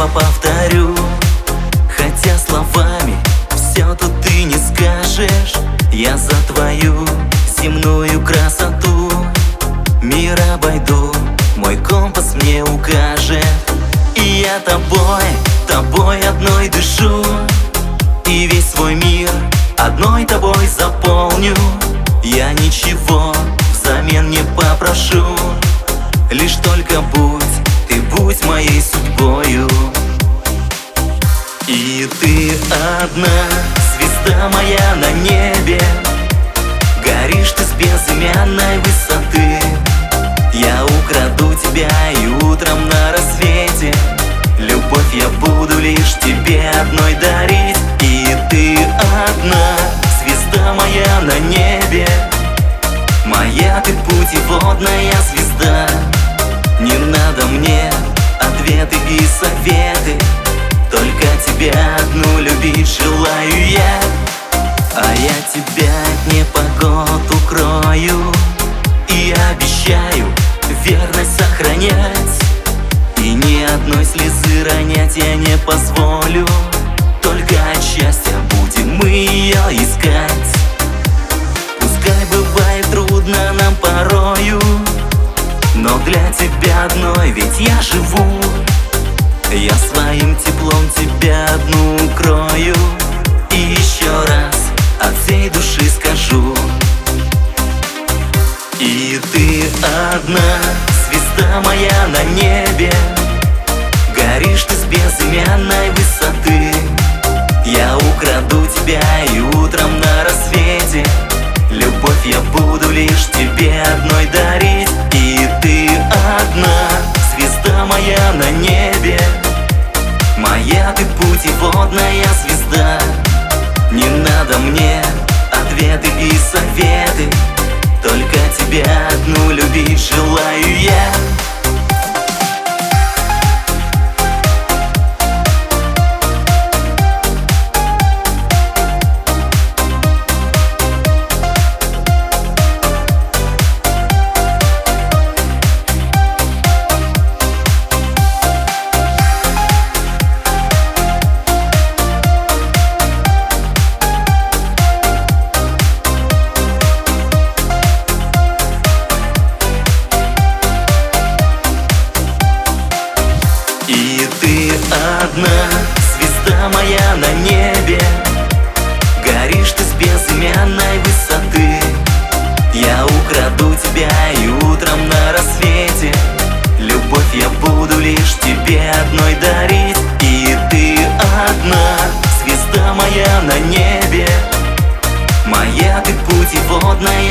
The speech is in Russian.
повторю, хотя словами все тут ты не скажешь. Я за твою земную красоту мир обойду, мой компас мне укажет. И я тобой одной дышу, и весь свой мир одной тобой заполню. Я ничего взамен не попрошу, лишь только ты будь моей судьбою. И ты одна, звезда моя на небе, горишь ты с безымянной высоты. Я украду тебя и утром на рассвете любовь я буду лишь тебе одной дарить. И ты одна, звезда моя на небе, моя ты путеводная звезда. Не надо мне ответы и советы, только тебя одну любить желаю я. А я тебя от непогод укрою и обещаю верность сохранять. И ни одной слезы ронять я не позволю, только от счастья будем мы ее искать. Пускай бывает трудно нам порою, но для тебя одной ведь я живу. Я своим теплом тебя одну укрою и еще раз от всей души скажу. И ты одна, звезда моя на небе, горишь ты с безымянной высоты. Я украду тебя и утром на рассвете любовь я буду лишь тебе одной дарить. И ты одна, звезда моя на небе, моя ты путеводная звезда. Не надо мне ответы и советы, только тебя одну любить желаю я. Одна, звезда моя на небе, горишь ты с безымянной высоты. Я украду тебя и утром на рассвете любовь я буду лишь тебе одной дарить. И ты одна, звезда моя на небе, моя ты путеводная